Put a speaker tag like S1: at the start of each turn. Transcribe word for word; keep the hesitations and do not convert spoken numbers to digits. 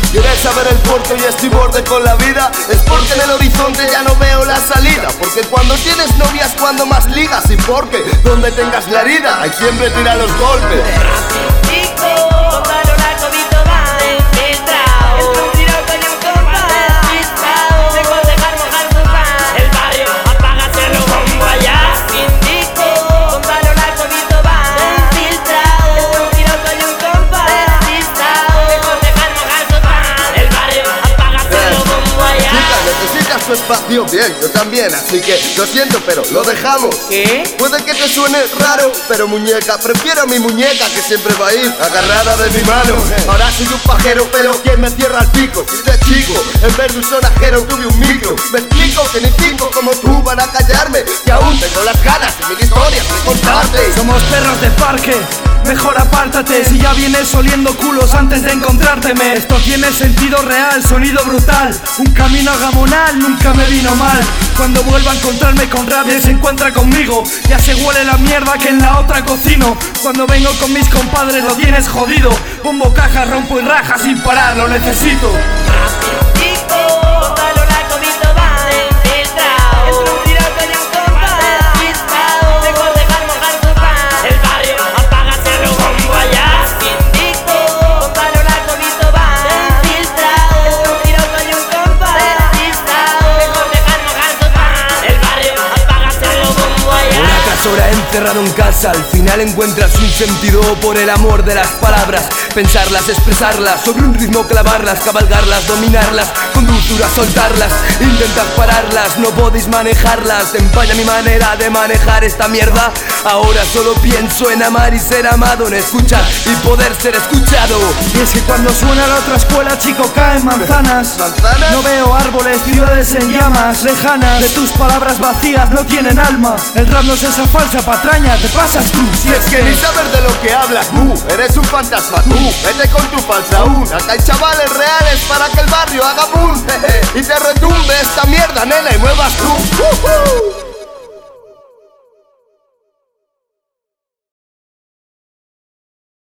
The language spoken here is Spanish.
S1: ¿Quieres saber el por qué hoy estoy borde con la vida? Es porque en el horizonte ya no veo la salida. Porque cuando tienes novia es cuando más ligas. Y porque donde tengas la herida hay siempre tira los golpes. Tu espacio, bien, yo también, así que lo siento, pero lo dejamos.
S2: ¿Qué?
S1: Puede que te suene raro, pero muñeca, prefiero a mi muñeca que siempre va a ir agarrada de mi mano. Ahora soy un pajero, pero ¿quién me cierra el pico? Si de chico, en vez de un sonajero tuve un micro. Me explico que ni cinco como tú van a callarme, que aún tengo las ganas de mil historias de contarte.
S3: Somos perros de parque, mejor apártate. Si ya vienes oliendo culos antes de encontrárteme. Esto tiene sentido real, sonido brutal. Un camino gamonal, nunca me vino mal. Cuando vuelva a encontrarme con rabia y se encuentra conmigo, ya se huele la mierda que en la otra cocino. Cuando vengo con mis compadres lo tienes jodido. Bombo caja, rompo y raja sin parar, lo necesito.
S4: Ahora encerrado en casa, al final encuentras un sentido por el amor de las palabras. Pensarlas, expresarlas, sobre un ritmo clavarlas, cabalgarlas, dominarlas, con dulzura soltarlas. Intentas pararlas, no podéis manejarlas. Te empaña mi manera de manejar esta mierda. Ahora solo pienso en amar y ser amado, en escuchar y poder ser escuchado.
S3: Y es que cuando suena la otra escuela, chico, caen manzanas.
S1: ¿Manzanas?
S3: No veo árboles, ciudades en llamas lejanas. De tus palabras vacías no tienen alma. El rap no es esa falsa patraña, te pasas tú.
S1: Si es que ni sabes de lo que hablas tú, eres un fantasma tú, vete con tu falsa un. Acá hay chavales reales para que el barrio haga boom, jeje, y te retumbe esta mierda, nena, y muevas tú.